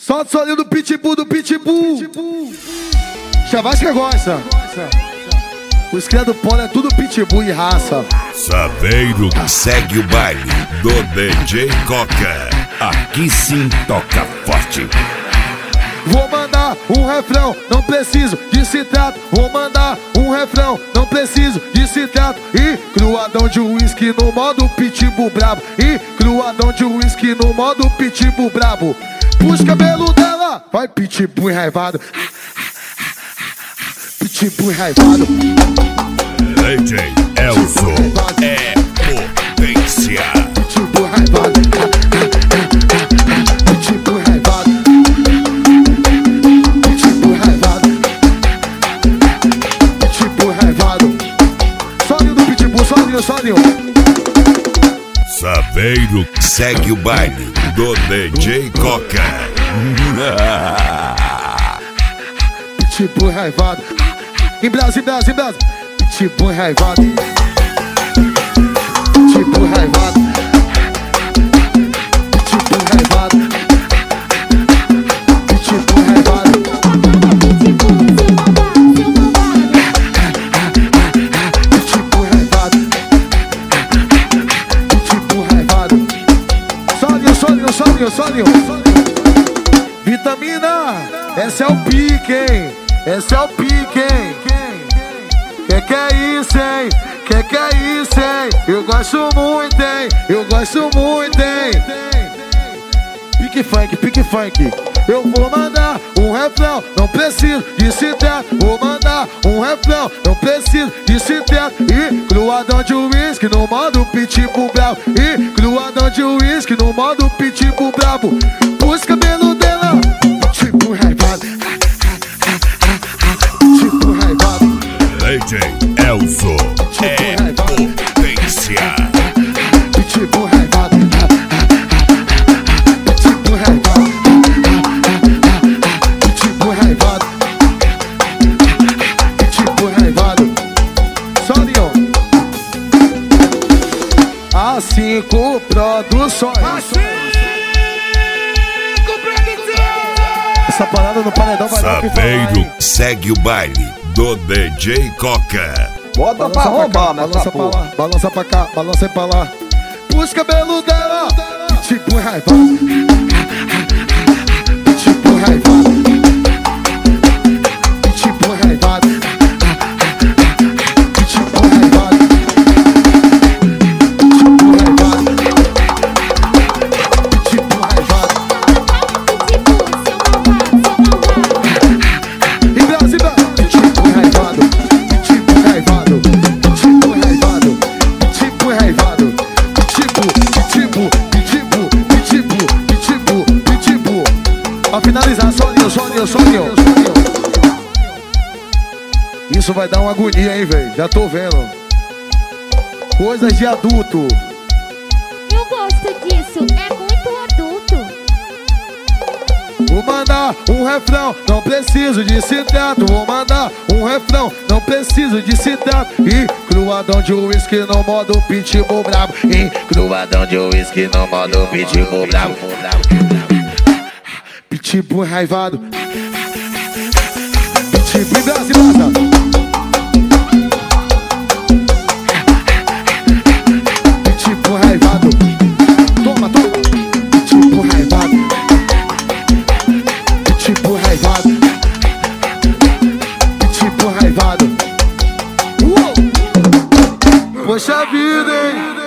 Solta o solinho do pitbull, Chavasca gosta. Os criados do polo é tudo pitbull e raça. Saveiro segue o baile do DJ Coca. Aqui sim toca forte. Vou mandar um refrão, não preciso de citrato. Vou mandar um refrão, não preciso de citrato. E cruadão de uísque no modo pitbull brabo. E cruadão de uísque no modo pitbull brabo. Puxa o cabelo dela, vai pitbull enraivado. Pitbull enraivado. DJ Elzo é potência. Pitbull enraivado. Pitbull enraivado. Pitbull enraivado. Pitbull enraivado. Solinho do pitbull, solinho. Saveiro segue o baile do DJ Coca. Pitbull enraivado. Em Brasil. Pitbull enraivado. Pitbull enraivado. Pitbull enraivado. Pitbull enraivado. Pitbull enraivado. Pitbull enraivado. Solinho. Vitamina, esse é o pique, hein? Esse é o pique, hein? Que é isso, hein? Que é isso, hein? Eu gosto muito, hein? Pique funk. Eu vou mandar um refrão, não preciso de citrato. Vou mandar um refrão, não preciso de citrato. E cruadão de uísque no modo pitbull brabo. E cruadão de uísque no modo pitbull brabo. Puxa o cabelo dela, pitbull enraivado. Pitbull enraivado. DJ Elzo é potência. Pitbull enraivado. Pitbull enraivado. Pitbull enraivado. Pitbull enraivado. Solinho. A5 Produções. Essa parada no paredão vai dar o que falar, Saveiro hein? segue o baile do DJ Coca. Bota pra roubar, mas balança pra lá, balança pra cá, balança pra lá. Puxa o cabelo dela, pitbull enraivado. Pitbull enraivado. Pitbull enraivado. Pitbull enraivado. Pitbull enraivado. Pitbull enraivado. Em Brasil, pitbull enraivado. Pitbull enraivado. Pitbull enraivado. Pitbull enraivado. Pitbull. Pra finalizar, solinho. Isso vai dar uma agonia, hein, velho? Já tô vendo. Coisas de adulto. Eu gosto disso, é muito adulto. Vou mandar um refrão, não preciso de citrato. Vou mandar um refrão, não preciso de citrato. E cruadão de uísque no modo pitbull brabo. E cruadão de uísque no modo pitbull brabo. Pitbull enraivado. Pitbull em Brasil. Pitbull enraivado. Toma. Pitbull enraivado. Pitbull enraivado. Pitbull enraivado. Poxa vida, hein?